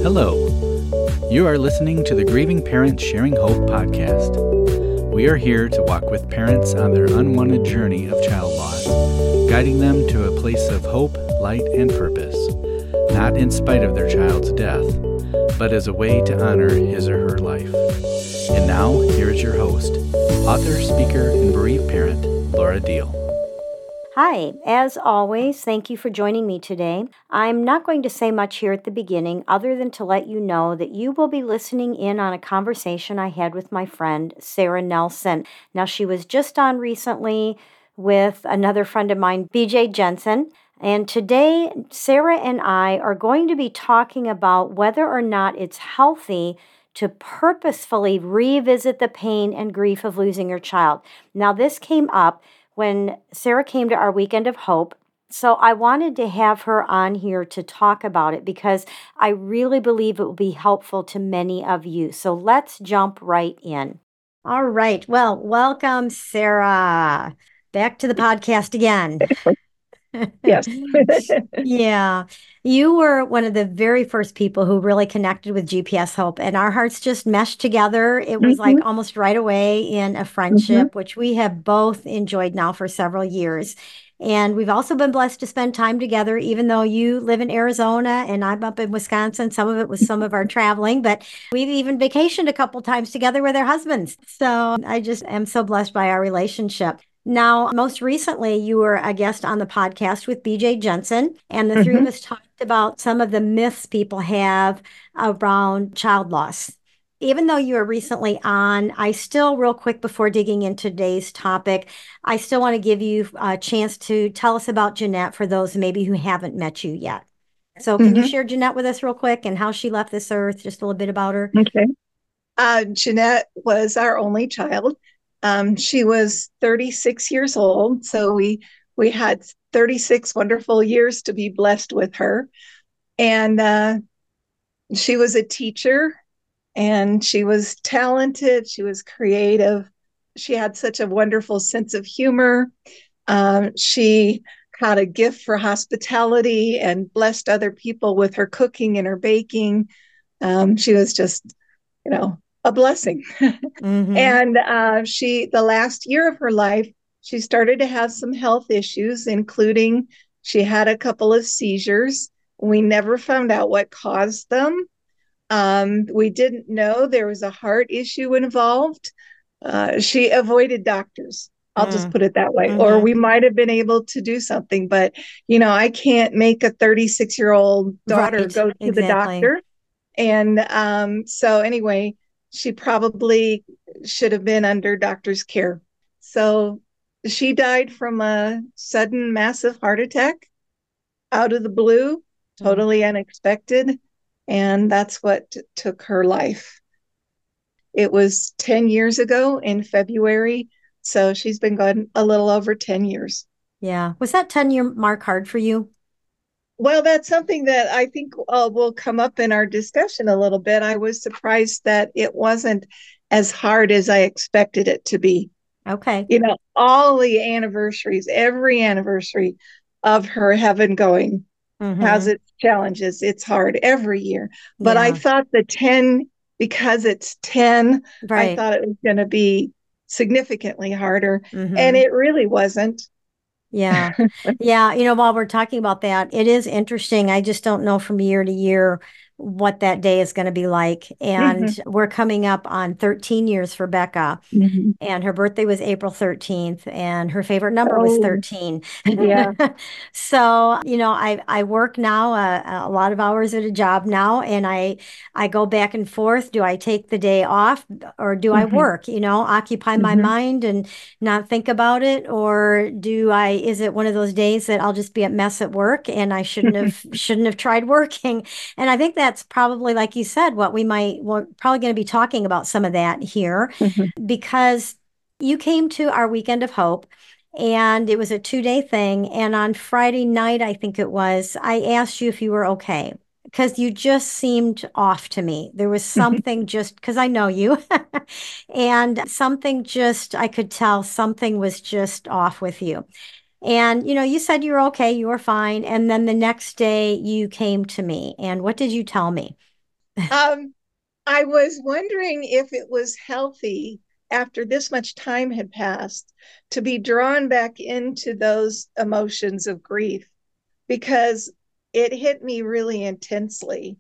Hello. You are listening to the Grieving Parents Sharing Hope podcast. We are here to walk with parents on their unwanted journey of child loss, guiding them to a place of hope, light, and purpose, not in spite of their child's death, but as a way to honor his or her life. And now, here is your host, author, speaker, and bereaved parent, Laura Deal. Hi, as always, thank you for joining me today. I'm not going to say much here at the beginning other than to let you know that you will be listening in on a conversation I had with my friend, Sarah Nelson. Now, she was just on recently with another friend of mine, BJ Jensen. And today, Sarah and I are going to be talking about whether or not it's healthy to purposefully revisit the pain and grief of losing your child. Now, this came up when Sarah came to our Weekend of Hope. So I wanted to have her on here to talk about it because I really believe it will be helpful to many of you. So let's jump right in. All right. Well, welcome, Sarah. Back to the podcast again. Yes. Yeah. You were one of the very first people who really connected with GPS Hope, and our hearts just meshed together. It was like almost right away in a friendship, which we have both enjoyed now for several years. And we've also been blessed to spend time together, even though you live in Arizona and I'm up in Wisconsin. Some of it was some of our traveling, but we've even vacationed a couple times together with our husbands. So I just am so blessed by our relationship. Now, most recently, you were a guest on the podcast with BJ Jensen, and the three of us talked about some of the myths people have around child loss. Even though you were recently on, I still, real quick before digging into today's topic, I still want to give you a chance to tell us about Jeanette for those maybe who haven't met you yet. So can you share Jeanette with us real quick and how she left this earth, just a little bit about her? Okay. Jeanette was our only child. She was 36 years old, so we had 36 wonderful years to be blessed with her. And she was a teacher, and she was talented. She was creative. She had such a wonderful sense of humor. She had a gift for hospitality and blessed other people with her cooking and her baking. She was just, a blessing. And the last year of her life, she started to have some health issues, including she had a couple of seizures. We never found out what caused them. We didn't know there was a heart issue involved. She avoided doctors. I'll just put it that way. Or we might have been able to do something, but I can't make a 36-year-old daughter go to the doctor. And so anyway, she probably should have been under doctor's care. So she died from a sudden massive heart attack out of the blue, totally unexpected. And that's what took her life. It was 10 years ago in February. So she's been gone a little over 10 years. Yeah. Was that 10-year mark hard for you? Well, that's something that I think will come up in our discussion a little bit. I was surprised that it wasn't as hard as I expected it to be. Okay. All the anniversaries, every anniversary of her heaven going has its challenges. It's hard every year. But I thought the 10, because it's 10, I thought it was going to be significantly harder. And it really wasn't. Yeah. Yeah. While we're talking about that, it is interesting. I just don't know from year to year what that day is going to be like. And we're coming up on 13 years for Becca. And her birthday was April 13th, and her favorite number was 13. Yeah. So, I work now a lot of hours at a job now, and I go back and forth. Do I take the day off or do I work, occupy my mind and not think about it? Or is it one of those days that I'll just be a mess at work and I shouldn't have tried working? And I think that's probably, like you said, we're probably going to be talking about some of that here because you came to our Weekend of Hope and it was a 2-day thing. And on Friday night, I think it was, I asked you if you were okay because you just seemed off to me. There was something just because I know you and something I could tell something was just off with you. And, you said you were okay, you were fine. And then the next day you came to me. And what did you tell me? Um, I was wondering if it was healthy after this much time had passed to be drawn back into those emotions of grief because it hit me really intensely.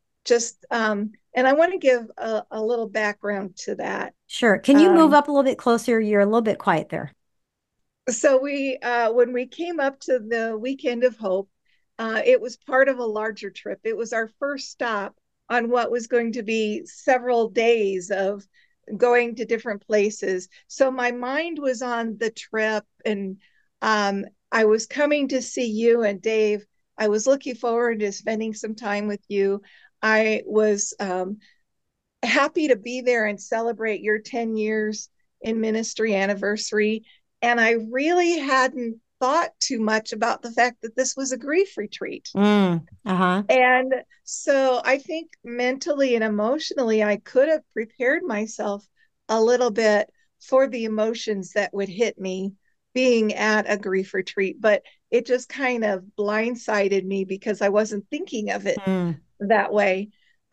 And I want to give a little background to that. Sure. Can you move Um, up a little bit closer? You're a little bit quiet there. so when we came up to the Weekend of Hope, it was part of a larger trip. It was our first stop on what was going to be several days of going to different places. So my mind was on the trip, and I was coming to see you and Dave. I was looking forward to spending some time with you. I was happy to be there and celebrate your 10 years in ministry anniversary. And I really hadn't thought too much about the fact that this was a grief retreat. Uh-huh. And so I think mentally and emotionally, I could have prepared myself a little bit for the emotions that would hit me being at a grief retreat. But it just kind of blindsided me because I wasn't thinking of it Mm. that way.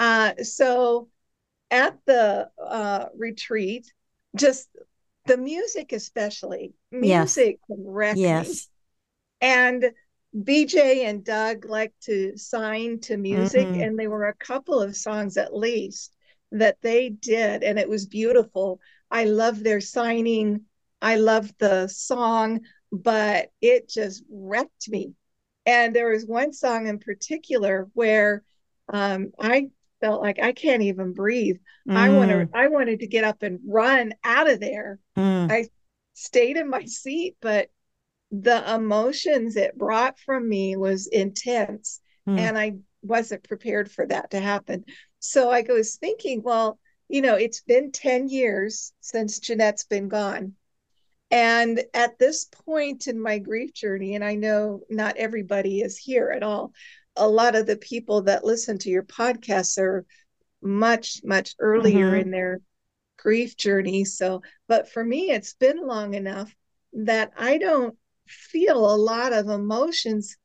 So at the retreat, just the music, especially Yes. music, can wreck me. Yes. And BJ and Doug like to sign to music, Mm. and there were a couple of songs at least that they did, and it was beautiful. I love their signing. I love the song, but it just wrecked me. And there was one song in particular where I felt like I can't even breathe. Mm. I wanted to get up and run out of there. Mm. I stayed in my seat, but the emotions it brought from me was intense, Mm. and I wasn't prepared for that to happen. So I was thinking, well, it's been 10 years since Jeanette's been gone. And at this point in my grief journey, and I know not everybody is here at all, a lot of the people that listen to your podcasts are much, much earlier Mm-hmm. in their grief journey. So, but for me, it's been long enough that I don't feel a lot of emotions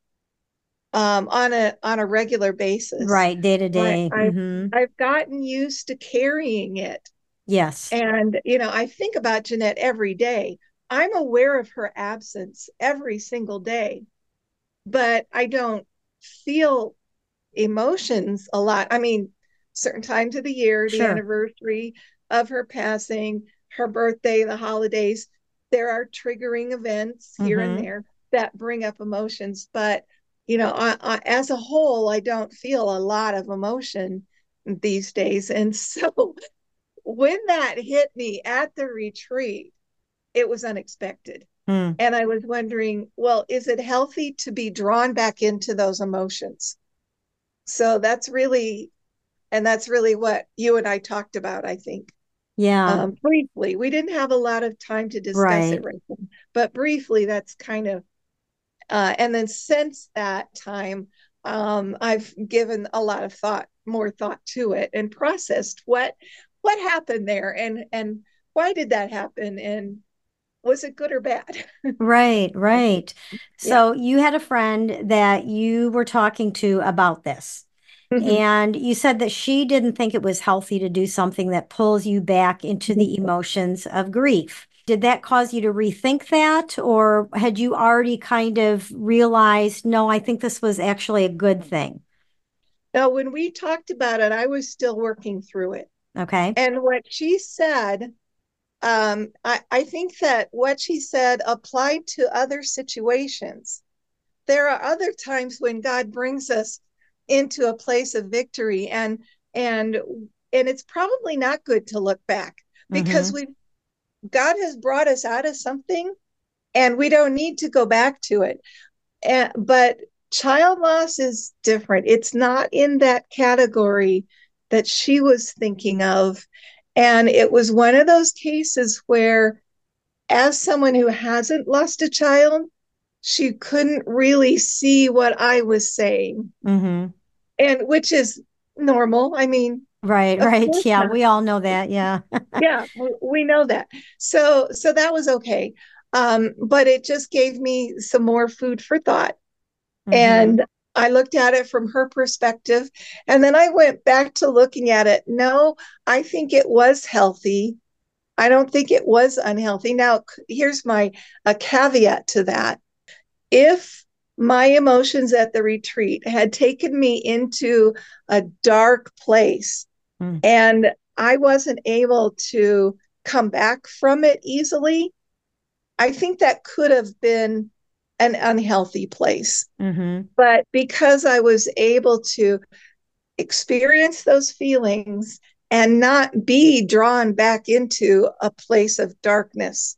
on a regular basis. Right. Day to I, day. I've Mm-hmm. I've gotten used to carrying it, Yes. and I think about Jeanette every day. I'm aware of her absence every single day, but I don't feel emotions a lot. I mean, certain times of the year, the Sure. anniversary of her passing, her birthday, the holidays, there are triggering events here and Mm-hmm. there that bring up emotions. But, as a whole, I don't feel a lot of emotion these days. And so when that hit me at the retreat, it was unexpected. Mm. And I was wondering, well, is it healthy to be drawn back into those emotions? So that's really what you and I talked about, I think. Yeah. Briefly. We didn't have a lot of time to discuss it Right. right then, but briefly, that's kind of, and then since that time, I've given a lot of more thought to it and processed what happened there and why did that happen and was it good or bad? Right. Right. Yeah. So you had a friend that you were talking to about this. Mhm. And you said that she didn't think it was healthy to do something that pulls you back into the emotions of grief. Did that cause you to rethink that, or had you already kind of realized, no, I think this was actually a good thing? Now, when we talked about it, I was still working through it. Okay. And what she said, I think that what she said applied to other situations. There are other times when God brings us into a place of victory, and it's probably not good to look back because Mm-hmm. God has brought us out of something, and we don't need to go back to it. But child loss is different. It's not in that category that she was thinking of. And it was one of those cases where, as someone who hasn't lost a child, she couldn't really see what I was saying, Mm-hmm. and which is normal. I mean, Right, of right. course Yeah, not. we all know that. Yeah. Yeah, we know that. So that was okay. But it just gave me some more food for thought. Mm-hmm. And I looked at it from her perspective, and then I went back to looking at it. No, I think it was healthy. I don't think it was unhealthy. Now, here's my a caveat to that. If my emotions at the retreat had taken me into a dark place Mm. and I wasn't able to come back from it easily, I think that could have been an unhealthy place. Mm-hmm. But because I was able to experience those feelings and not be drawn back into a place of darkness,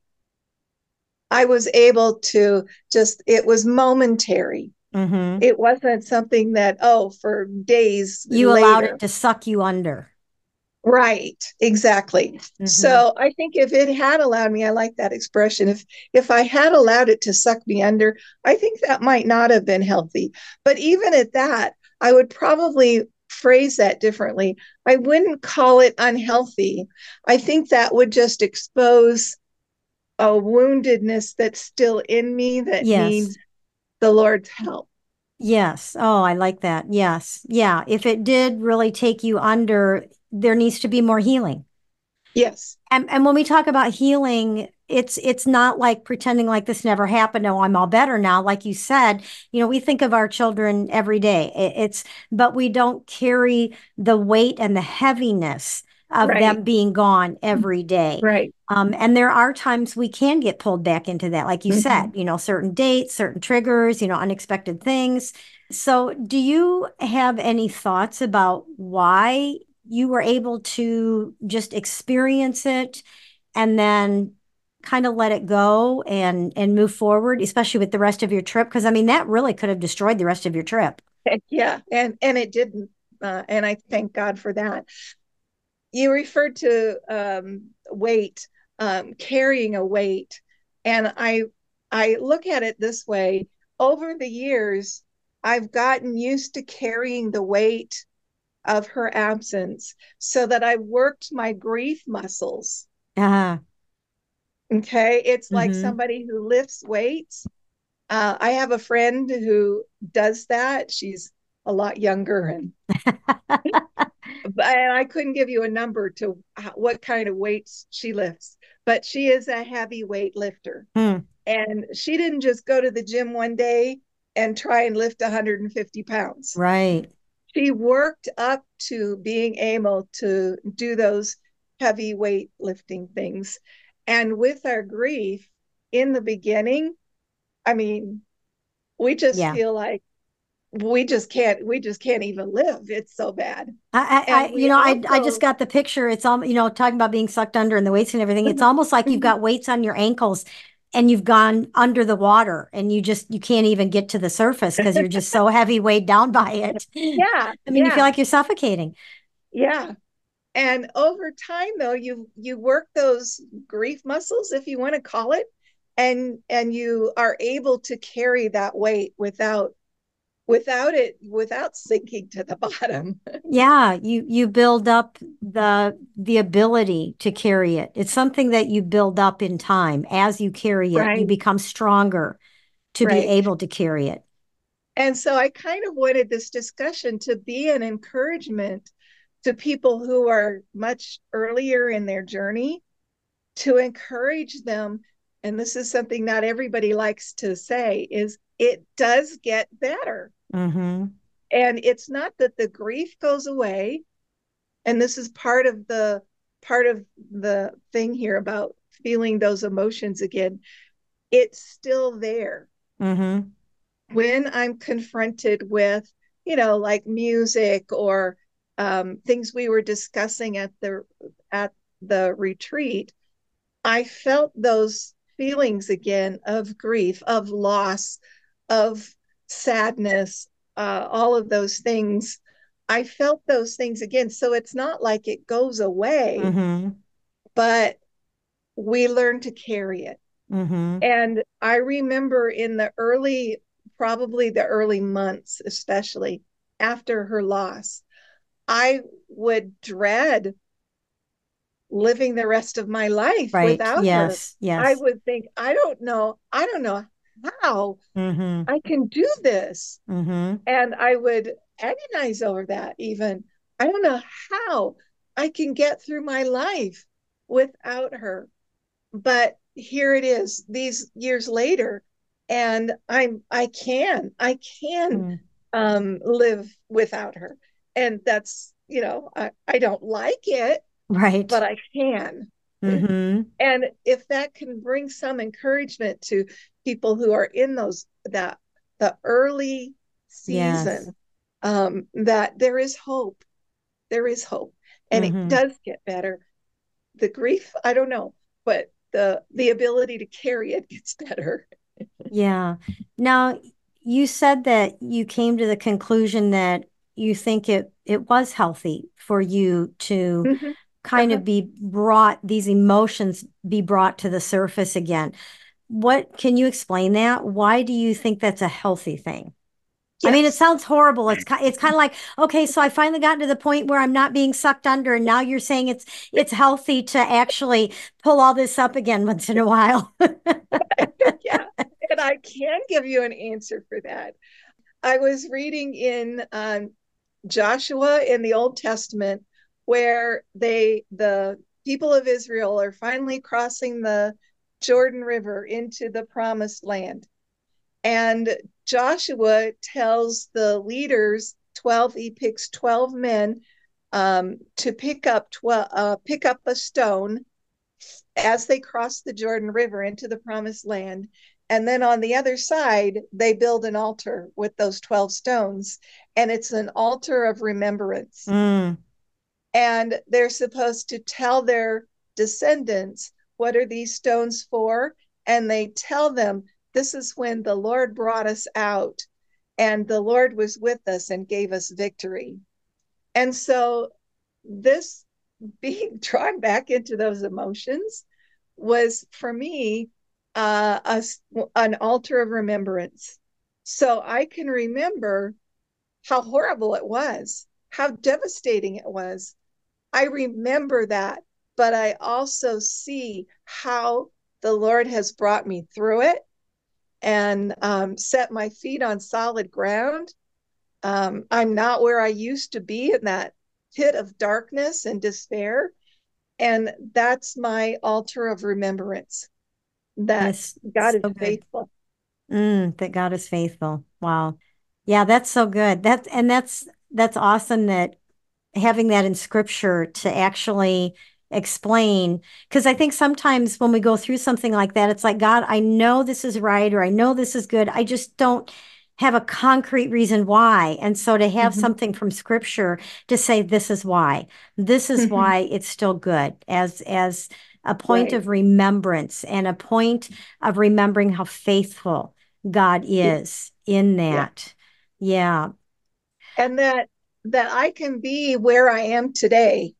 I was able to just, it was momentary. Mm-hmm. It wasn't something that, oh, for days You allowed it later. to suck you under. Right, exactly. Mm-hmm. So I think if it had allowed me, I like that expression. If I had allowed it to suck me under, I think that might not have been healthy. But even at that, I would probably phrase that differently. I wouldn't call it unhealthy. I think that would just expose a woundedness that's still in me that Yes. needs the Lord's help. Yes. Oh, I like that. Yes. Yeah. If it did really take you under, there needs to be more healing. Yes. And when we talk about healing, it's not like pretending like this never happened. Oh, I'm all better now. Like you said, we think of our children every day. But we don't carry the weight and the heaviness of Right. them being gone every day. Right. And there are times we can get pulled back into that, like you said, Mhm. certain dates, certain triggers, unexpected things. So, do you have any thoughts about why you were able to just experience it and then kind of let it go and move forward, especially with the rest of your trip? Because I mean, that really could have destroyed the rest of your trip. Yeah, and it didn't, and I thank God for that. You referred to weight, carrying a weight, and I look at it this way. Over the years, I've gotten used to carrying the weight of her absence, so that I worked my grief muscles. Uh, Okay, it's like mm-hmm. somebody who lifts weights. I have a friend who does that. She's a lot younger, and I couldn't give you a number to what kind of weights she lifts, but she is a heavy weight lifter. Hmm. And she didn't just go to the gym one day and try and lift 150 pounds. Right. She worked up to being able to do those heavy weight lifting things. And with our grief in the beginning, I mean, we just Yeah. feel like we just can't even live. It's so bad. I, And I, you we know, I just also got the picture. It's all, talking about being sucked under and the weights and everything. It's almost like you've got weights on your ankles and you've gone under the water and you can't even get to the surface because you're just so heavy weighed down by it. yeah, I mean, you feel yeah, like you're suffocating. yeah. And over time though, you work those grief muscles, if you want to call it, and you are able to carry that weight without sinking to the bottom. Yeah, you build up the ability to carry it. It's something that you build up in time. As you carry it, you Right, become stronger to be right. able to carry it. And so I kind of wanted this discussion to be an encouragement to people who are much earlier in their journey, to encourage them. And this is something not everybody likes to say, is it does get better. Mm-hmm. And it's not that the grief goes away. And this is part of the thing here about feeling those emotions again. It's still there. Mm-hmm. When I'm confronted with, like music or things we were discussing at the retreat, I felt those feelings again of grief, of loss, of sadness, all of those things. I felt those things again. So it's not like it goes away, Mm-hmm. but we learn to carry it. Mm-hmm. And I remember in probably the early months, especially after her loss, I would dread living the rest of my life Right. without her. Yes. I Yes. would think, I don't know how Mm-hmm. I can do this. Mm-hmm. And I would agonize over that even. I don't know how I can get through my life without her. But here it is, these years later, and I can Mm. live without her. And that's, I don't like it, Right. but I can. Mm-hmm. And if that can bring some encouragement to people who are in that the early Yes. season, that there is hope, and it Mm-hmm. does get better. The grief, I don't know, but the ability to carry it gets better. Yeah. Now, you said that you came to the conclusion that you think it was healthy for you to Mhm. kind Uh-huh. of be brought, these emotions be brought to the surface again. What can you explain that? Why do you think that's a healthy thing? I mean, it Yes. sounds horrible. It's kind of like, okay, so I finally gotten to the point where I'm not being sucked under, and now you're saying it's healthy to actually pull all this up again once in a while. Yeah. And I can give you an answer for that. I was reading in Joshua in the Old Testament, where the people of Israel are finally crossing the Jordan River into the promised land. And Joshua tells the leaders, 12, he picks 12 men, to pick up a stone as they cross the Jordan River into the promised land. And then on the other side, they build an altar with those 12 stones. And it's an altar of remembrance. Mm, And they're supposed to tell their descendants, what are these stones for? And they tell them, this is when the Lord brought us out, and the Lord was with us and gave us victory. And so, this being drawn back into those emotions was for me, an altar of remembrance. So I can remember how horrible it was, how devastating it was. I remember that, but I also see how the Lord has brought me through it, and set my feet on solid ground. I'm not where I used to be in that pit of darkness and despair. And that's my altar of remembrance, that that's God is so good. faithful. That God is faithful. Wow. Yeah, that's so good. That's awesome that having that in scripture to actually explain. Because I think sometimes when we go through something like that, it's like, God, I know this is right, or I know this is good. I just don't have a concrete reason why. And so to have Mhm. something from scripture to say, this is Mhm. why it's still good as a point Right. of remembrance and a point of remembering how faithful God Yeah. is in Yeah. that. Yeah. And that I can be where I am today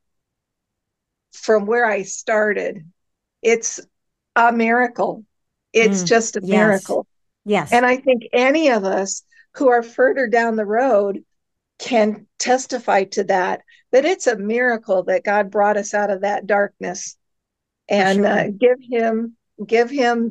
from where I started. It's a miracle. It's Mm, just a yes. miracle. Yes. And I think any of us who are further down the road can testify to that, that it's a miracle that God brought us out of that darkness, For and sure. give him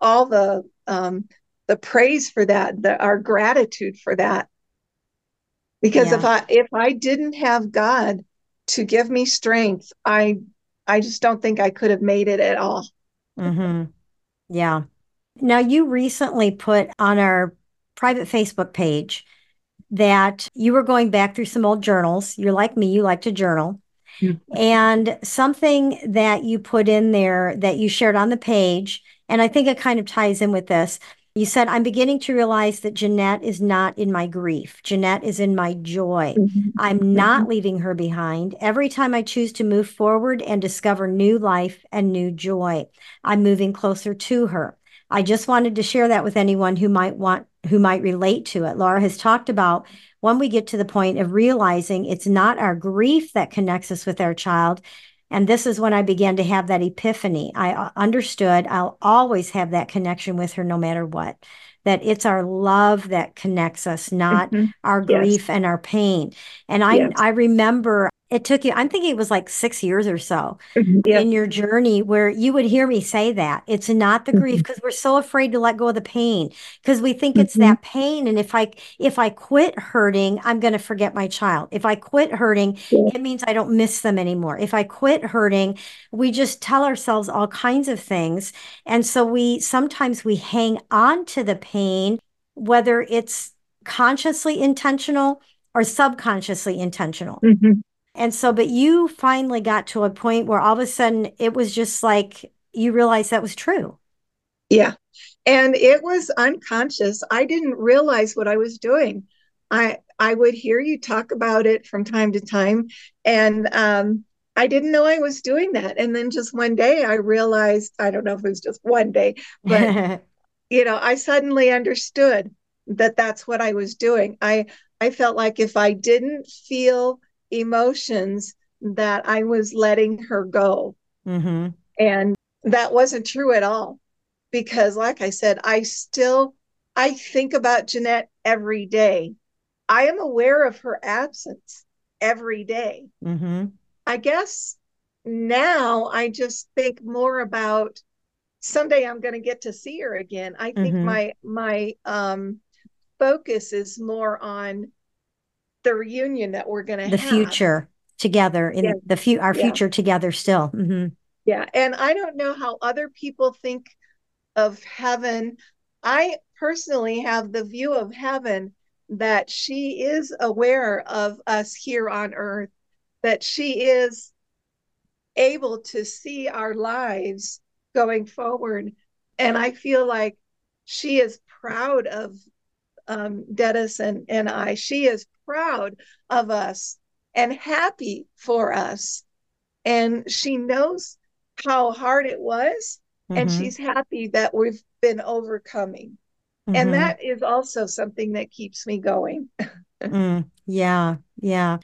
the praise for that, our gratitude for that. Because if Yeah. I didn't have God to give me strength, I just don't think I could have made it at all. Hmm. Yeah. Now, you recently put on our private Facebook page that you were going back through some old journals. You're like me, you like to journal. And something that you put in there that you shared on the page, and I think it kind of ties in with this. You said, I'm beginning to realize that Jeanette is not in my grief. Jeanette is in my joy. Mhm. I'm not Mhm. leaving her behind. Every time I choose to move forward and discover new life and new joy, I'm moving closer to her. I just wanted to share that with anyone who might relate to it. Laura has talked about when we get to the point of realizing it's not our grief that connects us with our child. And this is when I began to have that epiphany. I understood I'll always have that connection with her no matter what, that it's our love that connects us, not Mhm. our Yes. grief and our pain. And I, Yes. I remember it took you, I'm thinking it was like 6 years or so Yes. in your journey where you would hear me say that. It's not the grief Mhm. because we're so afraid to let go of the pain because we think it's Mhm. that pain. And if I quit hurting, I'm going to forget my child. If I quit hurting, Yeah. it means I don't miss them anymore. If I quit hurting, we just tell ourselves all kinds of things. And so we sometimes we hang on to the pain, whether it's consciously intentional or subconsciously intentional. Mhm. And so, but you finally got to a point where all of a sudden it was just like you realized that was true. Yeah. And it was unconscious. I didn't realize what I was doing. I would hear you talk about it from time to time, and I didn't know I was doing that. And then just one day I realized, I don't know if it was just one day, but I suddenly understood that that's what I was doing. I felt like if I didn't feel emotions, that I was letting her go. Hmm. And that wasn't true at all because like I said, I think about Jeanette every day. I am aware of her absence every day. Hmm. I guess now I just think more about someday I'm going to get to see her again. I think Hmm. my focus is more on the reunion that we're going to The have. future together Yeah, in our yeah, future together still. Hmm. yeah. And I don't know how other people think of heaven. I personally have the view of heaven that she is aware of us here on earth, that she is able to see our lives going forward. And I feel like she is proud of Dennis and I. She is proud of us and happy for us. And she knows how hard it was. And Hmm. she's happy that we've been overcoming. And Hmm. that is also something that keeps me going. Yeah, yeah.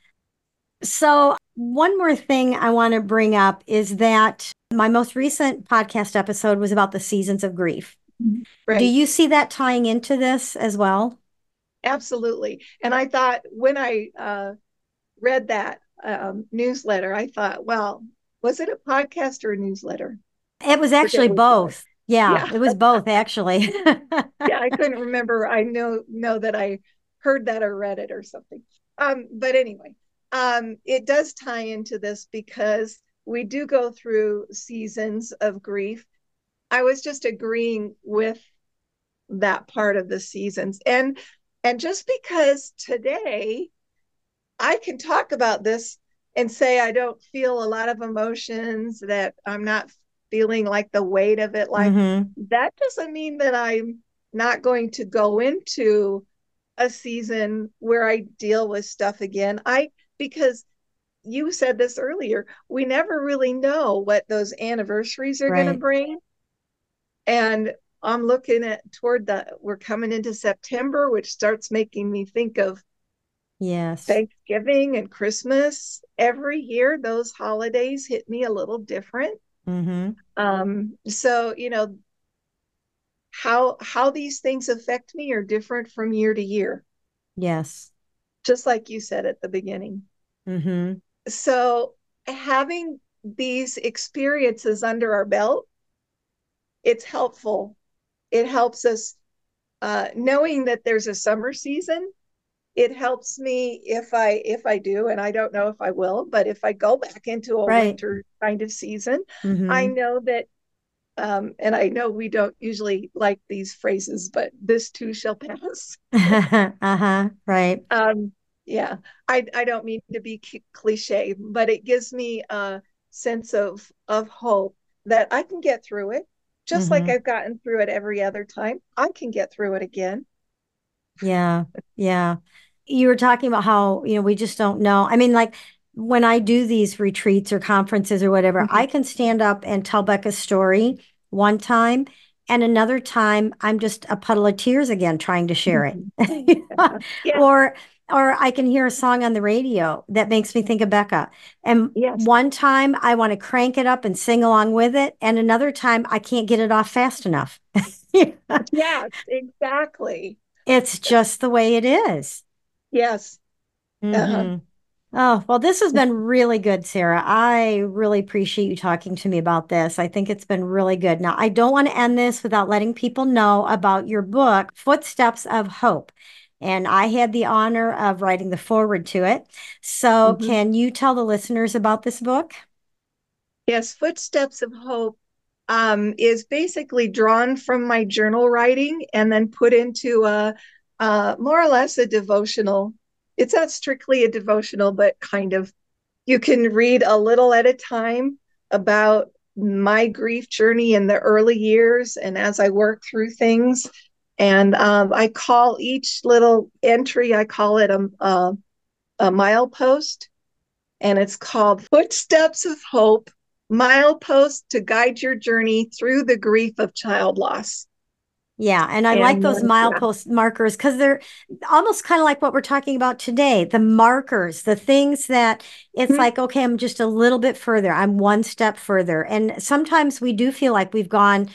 So, one more thing I want to bring up is that my most recent podcast episode was about the seasons of grief. Do Right. you see that tying into this as well? Absolutely. And I thought when I read that newsletter, I thought, well, was it a podcast or a newsletter? It was Forget actually which it was. both. Yeah, Yeah. it was both actually. Yeah, I couldn't remember. I know that I heard that or read it or something. But anyway, it does tie into this because we do go through seasons of grief. I was just agreeing with that part of the seasons. And just because today I can talk about this and say I don't feel a lot of emotions, that I'm not feeling like the weight of it, like Hmm. that doesn't mean that I'm not going to go into a season where I deal with stuff again. Because you said this earlier, we never really know what those anniversaries are going to Right. bring. And I'm looking at we're coming into September, which starts making me think of Yes. Thanksgiving and Christmas. Every year, those holidays hit me a little different. Hmm. So how these things affect me are different from year to year, Yes. just like you said at the beginning. Hmm. So having these experiences under our belt, it's helpful. It helps us knowing that there's a summer season. It helps me if I do, and I don't know if I will, but if I go back into a Right. winter kind of season, I Hmm. know that and I know we don't usually like these phrases, but this too shall pass. Uh-huh. Right. um yeah, I don't mean to be cliche, but it gives me a sense of hope that I can get through it, just like Hmm. I've gotten through it every other time. I can get through it again. Yeah. Yeah. You were talking about how, we just don't know. I mean, like when I do these retreats or conferences or whatever, Mhm. I can stand up and tell Becca's story one time, and another time I'm just a puddle of tears again trying to share it. Mhm. Yeah. Or I can hear a song on the radio that makes me think of Becca. And Yes. one time I want to crank it up and sing along with it, and another time I can't get it off fast enough. Yes, exactly. It's just the way it is. Yes. Uh-huh. Hmm. Oh, well, this has been really good, Sarah. I really appreciate you talking to me about this. I think it's been really good. Now, I don't want to end this without letting people know about your book, Footsteps of Hope. And I had the honor of writing the foreword to it. So, Mhm. can you tell the listeners about this book? Yes, Footsteps of Hope is basically drawn from my journal writing and then put into a more or less a devotional. It's not strictly a devotional, but kind of. You can read a little at a time about my grief journey in the early years and as I work through things. And I call each little entry, I call it a milepost, and it's called Footsteps of Hope, Milepost to Guide Your Journey Through the Grief of Child Loss. Yeah, and I like And those yeah. milepost markers because they're almost kind of like what we're talking about today. The markers, the things that it's Mhm. like, okay, I'm just a little bit further. I'm one step further. And sometimes we do feel like we've gone,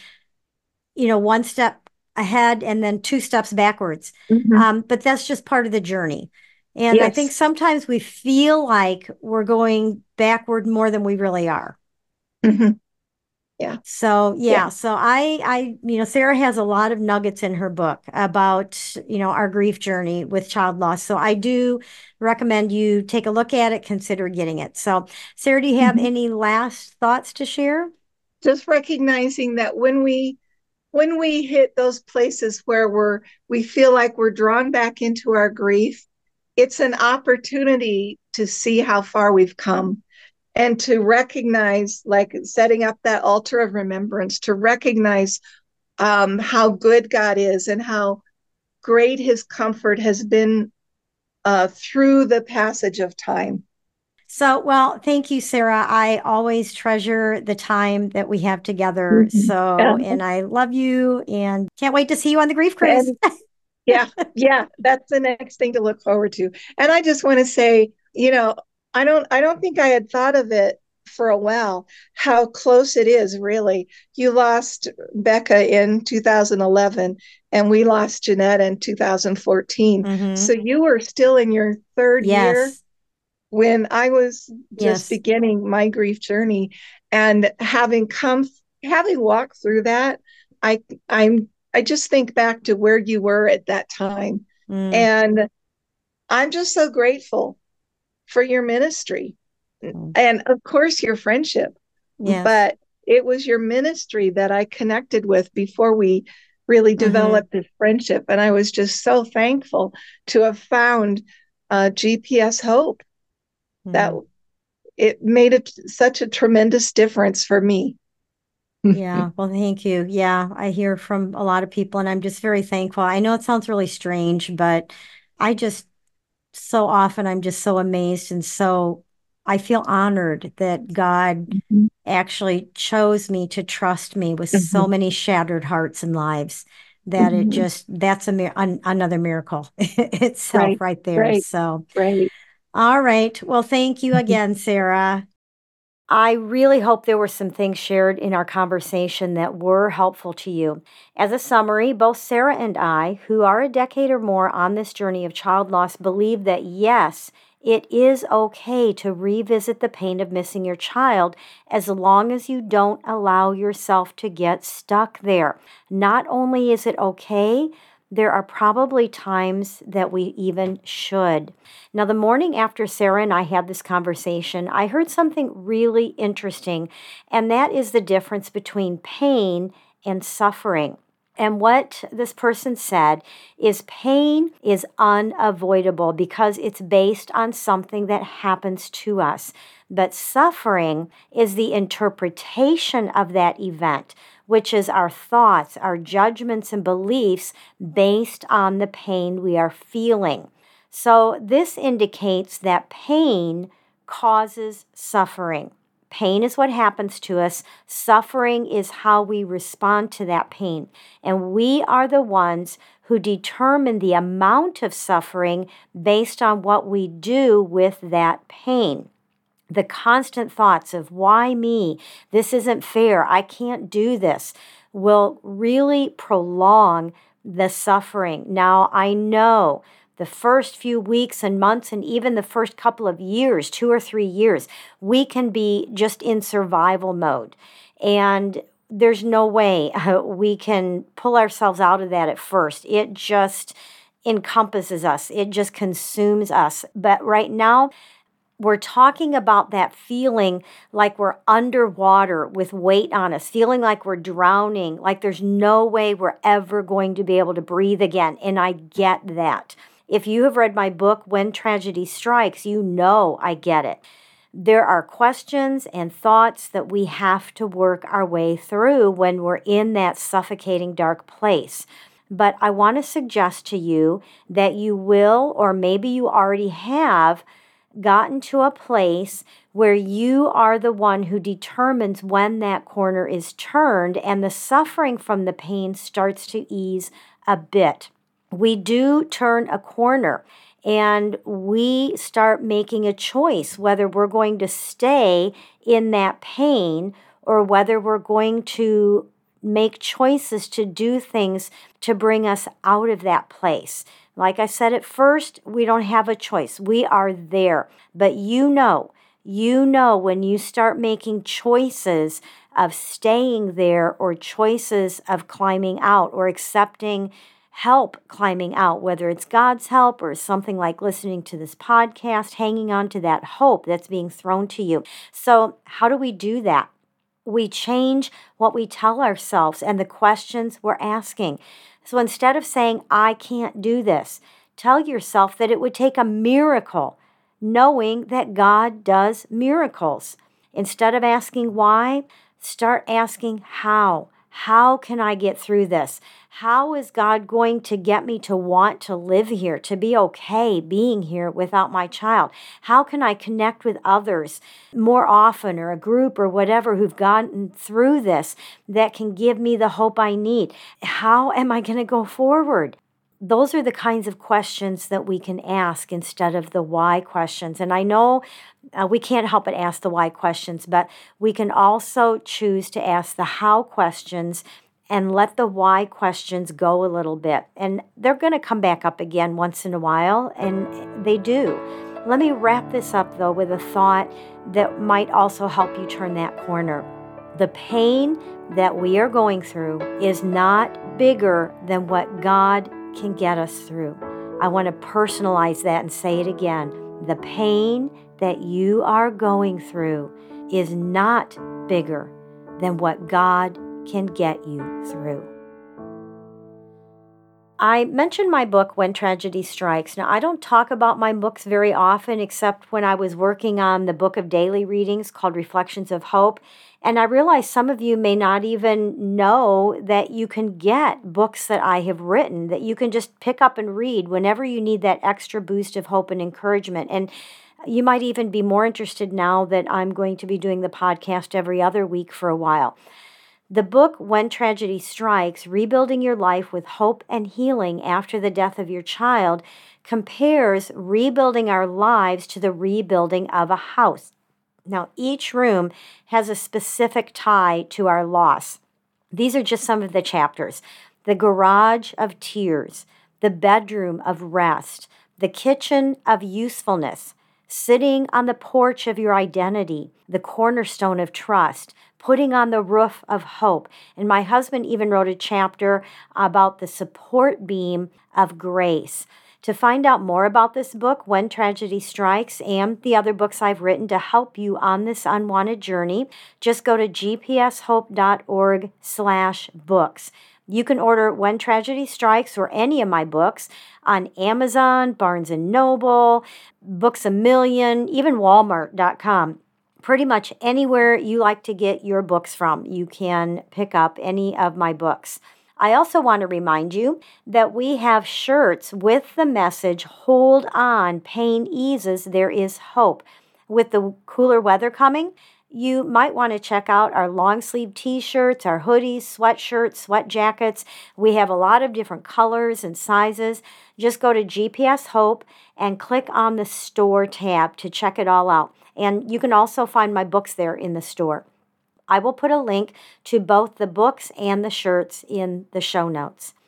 one step ahead and then two steps backwards. Mhm. But that's just part of the journey. And I think Yes. sometimes we feel like we're going backward more than we really are. Mhm. Yeah. So Yeah. yeah, so Sarah has a lot of nuggets in her book about, our grief journey with child loss. So I do recommend you take a look at it, consider getting it. So Sarah, do you have Mhm. any last thoughts to share? Just recognizing that when we hit those places where we feel like we're drawn back into our grief, it's an opportunity to see how far we've come and to recognize, like setting up that altar of remembrance, to recognize how good God is and how great his comfort has been through the passage of time. So, well, thank you, Sarah. I always treasure the time that we have together. Mhm. So, and I love you and can't wait to see you on the grief cruise. And yeah, yeah, that's the next thing to look forward to. And I just want to say, I don't think I had thought of it for a while, how close it is really. You lost Becca in 2011 and we lost Jeanette in 2014. Mm-hmm. So you were still in your third year Yes. when I was just Yes. beginning my grief journey. And having walked through that, I I just think back to where you were at that time. Mm. And I'm just so grateful for your ministry Mm. and of course your friendship. Yes. But it was your ministry that I connected with before we really Mm-hmm. developed this friendship. And I was just so thankful to have found GPS Hope, that Mm. it made such a tremendous difference for me. Yeah, well, thank you. Yeah, I hear from a lot of people, and I'm just very thankful. I know it sounds really strange, but I just so often I'm just so amazed and so I feel honored that God Mhm. actually chose me to trust me with so Mhm. many shattered hearts and lives that Mhm. that's another miracle itself Right, right there. right, So, right. all right. Well, thank you Mhm. again, Sarah. I really hope there were some things shared in our conversation that were helpful to you. As a summary, both Sarah and I, who are a decade or more on this journey of child loss, believe that yes, it is okay to revisit the pain of missing your child as long as you don't allow yourself to get stuck there. Not only is it okay, there are probably times that we even should. Now, the morning after Sarah and I had this conversation, I heard something really interesting, and that is the difference between pain and suffering. And what this person said is pain is unavoidable because it's based on something that happens to us. But suffering is the interpretation of that event, which is our thoughts, our judgments, and beliefs based on the pain we are feeling. So this indicates that pain causes suffering. Pain is what happens to us. Suffering is how we respond to that pain. And we are the ones who determine the amount of suffering based on what we do with that pain. The constant thoughts of why me? This isn't fair. I can't do this will really prolong the suffering. Now, I know the first few weeks and months and even the first couple of years, 2 or 3 years, we can be just in survival mode. And there's no way we can pull ourselves out of that at first. It just encompasses us. It just consumes us. But right now, we're talking about that feeling like we're underwater with weight on us, feeling like we're drowning, like there's no way we're ever going to be able to breathe again. And I get that. If you have read my book, When Tragedy Strikes, you know I get it. There are questions and thoughts that we have to work our way through when we're in that suffocating dark place. But I want to suggest to you that you will, or maybe you already have, gotten to a place where you are the one who determines when that corner is turned and the suffering from the pain starts to ease a bit. We do turn a corner and we start making a choice whether we're going to stay in that pain or whether we're going to make choices to do things to bring us out of that place. Like I said at first, we don't have a choice. We are there. But you know when you start making choices of staying there or choices of climbing out or accepting help climbing out, whether it's God's help or something like listening to this podcast, hanging on to that hope that's being thrown to you. So how do we do that? We change what we tell ourselves and the questions we're asking. So instead of saying, I can't do this, tell yourself that it would take a miracle, knowing that God does miracles. Instead of asking why, start asking how. How can I get through this? How is God going to get me to want to live here, to be okay being here without my child? How can I connect with others more often, or a group or whatever who've gotten through this that can give me the hope I need? How am I going to go forward? Those are the kinds of questions that we can ask instead of the why questions. And I know we can't help but ask the why questions, but we can also choose to ask the how questions and let the why questions go a little bit. And they're going to come back up again once in a while, and they do. Let me wrap this up, though, with a thought that might also help you turn that corner. The pain that we are going through is not bigger than what God can get us through. I want to personalize that and say it again. The pain that you are going through is not bigger than what God can get you through. I mentioned my book, When Tragedy Strikes. Now, I don't talk about my books very often, except when I was working on the book of daily readings called Reflections of Hope. And I realize some of you may not even know that you can get books that I have written, that you can just pick up and read whenever you need that extra boost of hope and encouragement. And you might even be more interested now that I'm going to be doing the podcast every other week for a while. The book, When Tragedy Strikes, Rebuilding Your Life with Hope and Healing After the Death of Your Child, compares rebuilding our lives to the rebuilding of a house. Now, each room has a specific tie to our loss. These are just some of the chapters. The garage of tears, the bedroom of rest, the kitchen of usefulness, sitting on the porch of your identity, the cornerstone of trust, putting on the roof of hope. And my husband even wrote a chapter about the support beam of grace. To find out more about this book, When Tragedy Strikes, and the other books I've written to help you on this unwanted journey, just go to gpshope.org/books. You can order When Tragedy Strikes or any of my books on Amazon, Barnes & Noble, Books A Million, even Walmart.com. Pretty much anywhere you like to get your books from, you can pick up any of my books. I also want to remind you that we have shirts with the message, Hold On, Pain Eases, There Is Hope. With the cooler weather coming, you might want to check out our long sleeve t-shirts, our hoodies, sweatshirts, sweat jackets. We have a lot of different colors and sizes. Just go to GPS Hope and click on the store tab to check it all out. And you can also find my books there in the store. I will put a link to both the books and the shirts in the show notes.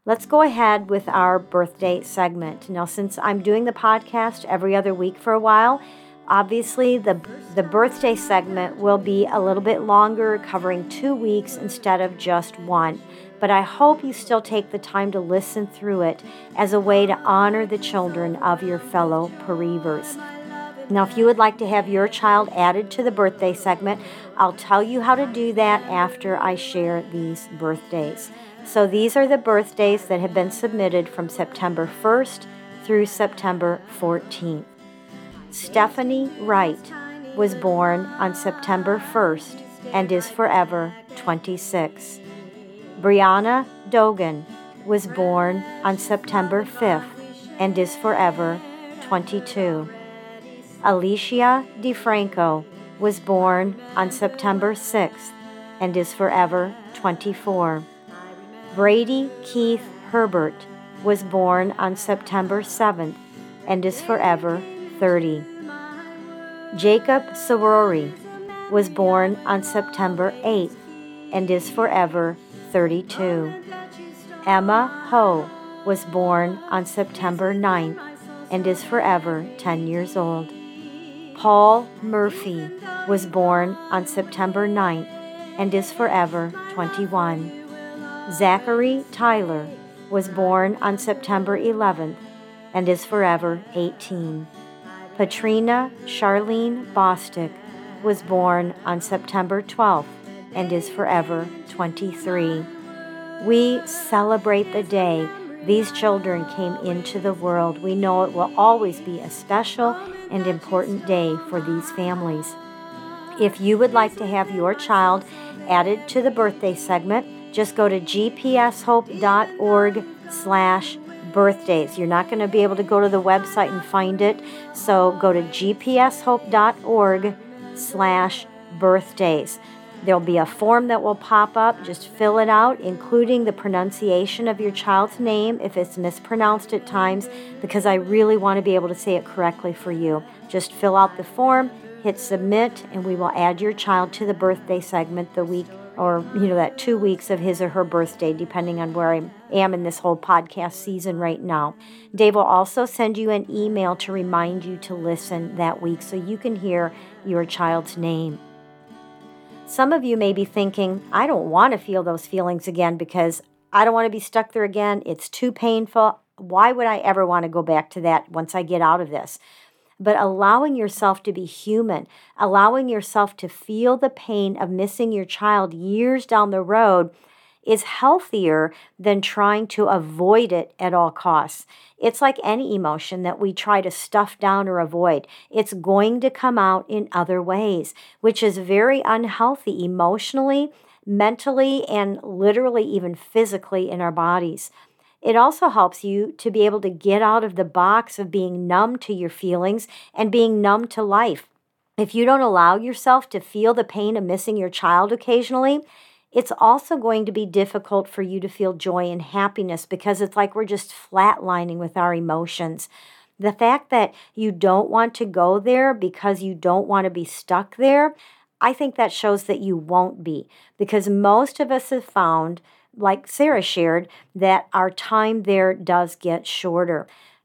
Let's go ahead with our birthday segment. Now, since I'm doing the podcast every other week for a while, obviously the birthday segment will be a little bit longer, covering 2 weeks instead of just one. But I hope you still take the time to listen through it as a way to honor the children of your fellow bereavers. Now, if you would like to have your child added to the birthday segment, I'll tell you how to do that after I share these birthdays. So these are the birthdays that have been submitted from September 1st through September 14th. Stephanie Wright was born on September 1st and is forever 26. Brianna Dogan was born on September 5th and is forever 22. Alicia DeFranco was born on September 6th and is forever 24. Brady Keith Herbert was born on September 7th and is forever 30. Jacob Sorori was born on September 8th and is forever 32. Emma Ho was born on September 9th and is forever 10 years old. Paul Murphy was born on September 9th and is forever 21. Zachary Tyler was born on September 11th and is forever 18. Patrina Charlene Bostick was born on September 12th and is forever 23. We celebrate the day these children came into the world. We know it will always be a special and important day for these families. If you would like to have your child added to the birthday segment, just go to gpshope.org/birthdays. You're not going to be able to go to the website and find it, so go to gpshope.org/birthdays. There'll be a form that will pop up. Just fill it out, including the pronunciation of your child's name if it's mispronounced at times, because I really want to be able to say it correctly for you. Just fill out the form, hit submit, and we will add your child to the birthday segment the week, or that 2 weeks of his or her birthday, depending on where I am in this whole podcast season right now. Dave will also send you an email to remind you to listen that week so you can hear your child's name. Some of you may be thinking, I don't want to feel those feelings again because I don't want to be stuck there again. It's too painful. Why would I ever want to go back to that once I get out of this? But allowing yourself to be human, allowing yourself to feel the pain of missing your child years down the road is healthier than trying to avoid it at all costs. It's like any emotion that we try to stuff down or avoid. It's going to come out in other ways, which is very unhealthy emotionally, mentally, and literally even physically in our bodies. It also helps you to be able to get out of the box of being numb to your feelings and being numb to life. If you don't allow yourself to feel the pain of missing your child occasionally, it's also going to be difficult for you to feel joy and happiness because it's like we're just flatlining with our emotions. The fact that you don't want to go there because you don't want to be stuck there, I think that shows that you won't be, because most of us have found, like Sarah shared, that our time there does get shorter.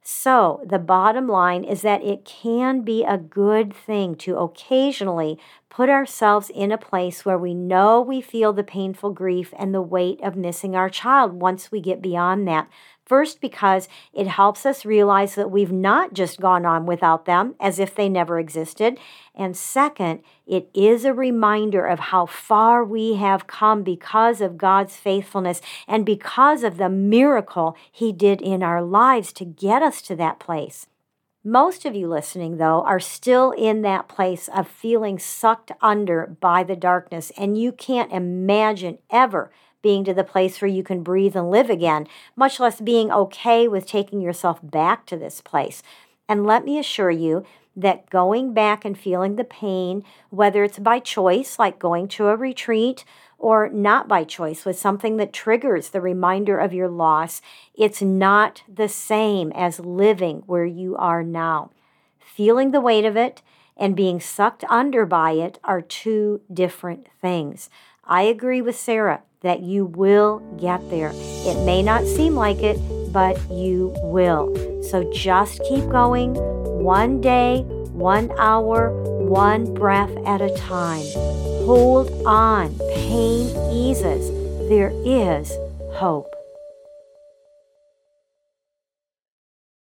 So the bottom line is that it can be a good thing to occasionally put ourselves in a place where we know we feel the painful grief and the weight of missing our child once we get beyond that. First, because it helps us realize that we've not just gone on without them as if they never existed. And second, it is a reminder of how far we have come because of God's faithfulness and because of the miracle He did in our lives to get us to that place. Most of you listening, though, are still in that place of feeling sucked under by the darkness, and you can't imagine ever being to the place where you can breathe and live again, much less being okay with taking yourself back to this place. And let me assure you that going back and feeling the pain, whether it's by choice, like going to a retreat, or not by choice with something that triggers the reminder of your loss, it's not the same as living where you are now. Feeling the weight of it and being sucked under by it are two different things. I agree with Sarah that you will get there. It may not seem like it, but you will. So just keep going, one day, 1 hour, one breath at a time. Hold on. Pain eases. There is hope.